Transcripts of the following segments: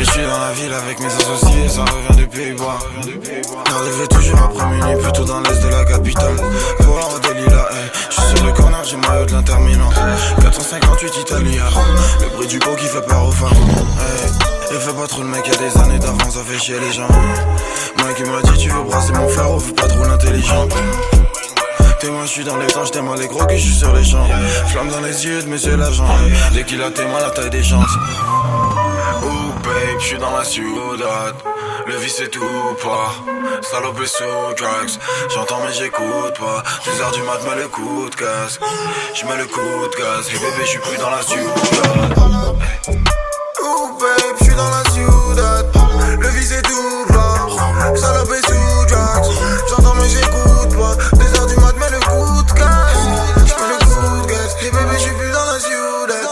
je suis dans la ville avec mes associés, ça revient des Pays-Bas. J'arriverai toujours après minuit, plutôt dans l'est de la capitale. Voir des lilas, je suis sur le corner, j'ai maillot de l'Inter-Milan. 458 Italia, le bruit du pot qui fait peur aux femmes. Et fais pas trop le mec, y'a des années d'avant, ça fait chier les gens. Moi qui m'a dit tu veux brasser mon frère, fais pas trop l'intelligent. T'es moi, je suis dans les temps, j't'aime les gros que je suis sur les champs. Flamme dans les yeux de monsieur l'agent. Dès qu'il a t'es moi la taille des chances. Ouh babe, je suis dans la ciudad. Le vice c'est tout pas. Salope sous drugs. J'entends mais j'écoute pas. 2h du mat, mets le coup de casque. J'mets le coup de gaz. Et bébé, j'suis plus dans la ciudad. Ouh babe, j'suis dans la ciudad. Le vice c'est tout pas. Salope sous drugs. J'entends mais j'écoute pas. 2h du mat, mets le coup de gaz. J'mets le coup de gaz. Et bébé, j'suis plus dans la ciudad.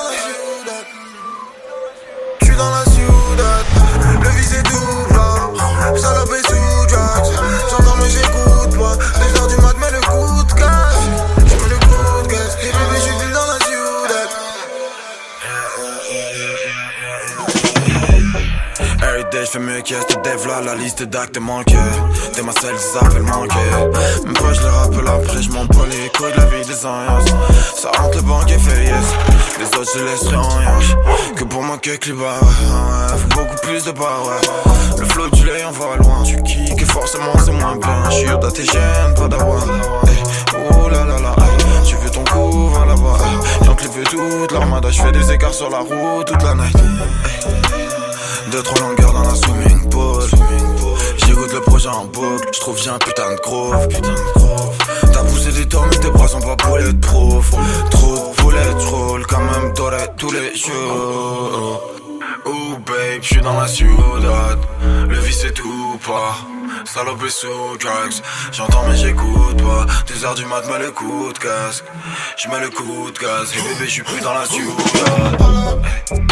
J'suis dans la ciudad. Le vice c'est tout pas. Salope sous drugs. J'entends mais j'écoute pas. 2h du mat, mets le coup de gaz. J'mets le coup de gaz. Et bébé, j'suis plus dans la ciudad. Everyday j'fais mieux qu'est-ce que dev là, la liste d'actes manqués. Des macelles, des appels manqués. Même pas je les rappelle après, j'm'en pas les couilles de la vie des alliances. Ça rentre le banquier fait yes. Les autres je laisserai en yage. Que pour moi que les bas, ouais. Faut beaucoup plus de bas, ouais. Le flow du lait on va loin. Tu kicks et forcément c'est moins bien. J'suis Yoda t'es jeune, pas d'avoir. Oh là là là, tu veux ton coup, va là-bas. Y'en que les veux toute l'armada. J'fais des écarts sur la route toute la night. 2-3 longueurs dans la swimming pool. J'écoute le projet en boucle. J'trouve j'ai un putain de groove. T'as poussé des tours mais tes bras sont pas bulletproof. Trop de bullets, j'roule quand même doré tous les jours. Ouh babe, j'suis dans la ciudad. Le vice c'est tout pas. Salope sous drugs. J'entends mais j'écoute pas. 2h du mat, mets le coup de casque. J'mets le coup de gaz. Et bébé, j'suis plus dans la ciudad.